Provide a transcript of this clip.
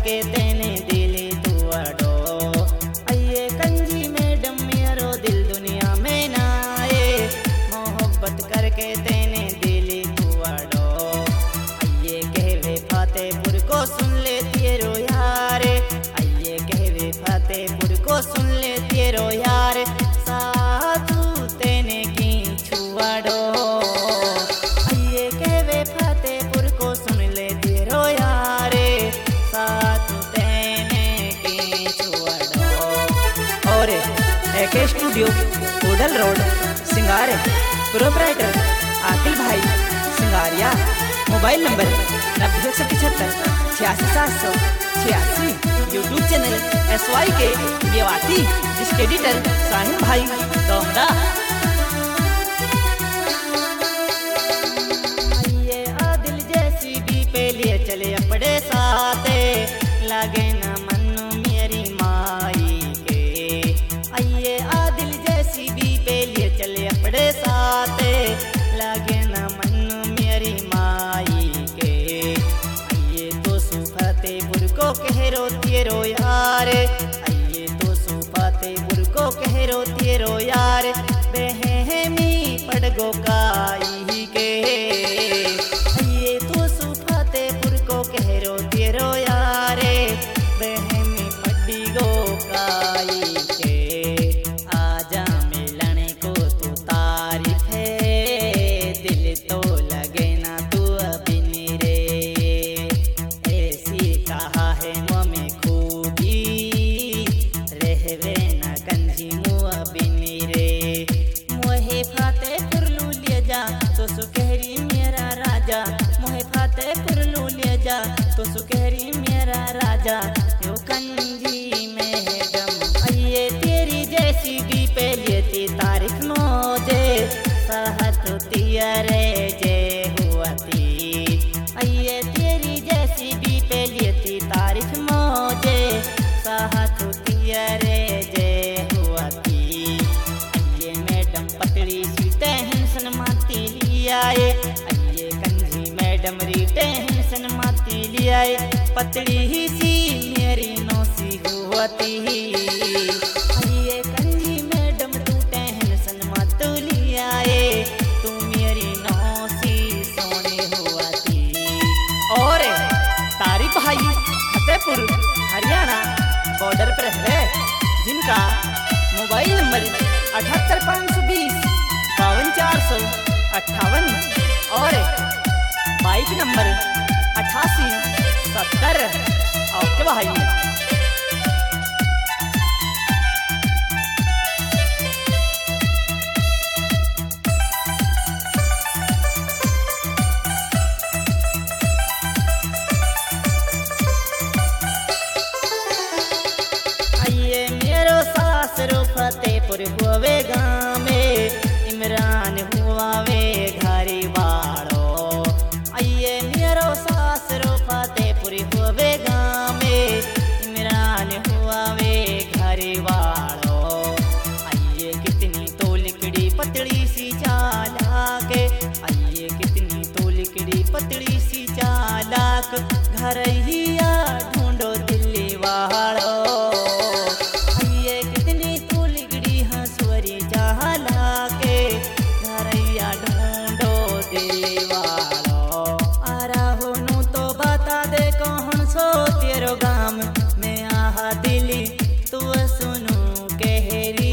करके तेने दिल तुअड़ो। अये कंजी मैडम मेरो दिल दुनिया में ना आए, मोहब्बत करके तेने दिल तुअड़ो। अये कहवे फतेहपुर को सुन ले तेरो यार, अये कहवे फतेहपुर को सुन ले तेरो यार, साधु तेने की छुअड़ो। अये कहवे फतेहपुर को सुन ले तेरो यार, साधु तेने की छुअड़ो। और AK studio Udal road Singar, proprietor Aqil भाई Singaria. Mobile number 9075 86786। YouTube channel SYK Mewati, जिसके एडिटर साहिल भाई दोहरा। ये आदिल जैसी भी पे लिए चले अपने साथे, लगे न मनु मेरी माई के। आइए आदिल जैसी भी पे लिए चले अपने साथे, लगे न मनु मेरी माई के। आइए तो फतेहपुर को कहरो तेरो यार, आइए तो फतेहपुर को कहरो तेरो यार, बेहमी पड़गो काई के। आइए तो फतेहपुर को कहरो तेरो यार, बेहमी पड़गो काई के। आजा मिलने को तू तारीफ है, दिल तो लगे ना तू अभी रे। ऐसी कहा है में खूबी, रहवे न कंजी मुआ बिनी रे। मोहे फतेहपुर लू ले जा तो सुकहरी मेरा राजा, मोहे फतेहपुर लू ले जा तो सुकहरी मेरा राजा। यो कंजी मैडम आइए तेरी जैसी भी पे लेती तारीफ नोजे, सहत तियरे जे हुआती। आइए तेरी जैसी भी पे लेती तारीफ मौजे, सहत तियरे जे हुआती। आइए मैडम पतली सी टेंशन माती लियाए, आइए कंजी मैडम री टेंशन माती लियाए, पतली ही सी मेरी नौसी हुआती। आइए कंजी मैडम तू टेंशन मत लियाए, तू मेरी नौसी सोने हुआती। और तारिक भाई फतेहपुर हरियाणा बॉर्डर पर है, जिनका मोबाइल नंबर 78520 52458 और बाइक नंबर 8870। ओके भाई। फतेहपुर हुए गाँव में, इमरान हुआ वे घरी वाड़ो। आइए मेरो सासरो फतेहपुर हुए गाँव में, इमरान हुआ वे घरी वाड़ो। आइए कितनी तो लिकड़ी पतली सी चालाक, आइए कितनी तो लिकड़ी पतली सी चालाक, घर ही ढूंढो दिल्ली वाड़ो। ढूंढो दिल वालो, आरा हो नू तो बता दे कौन सो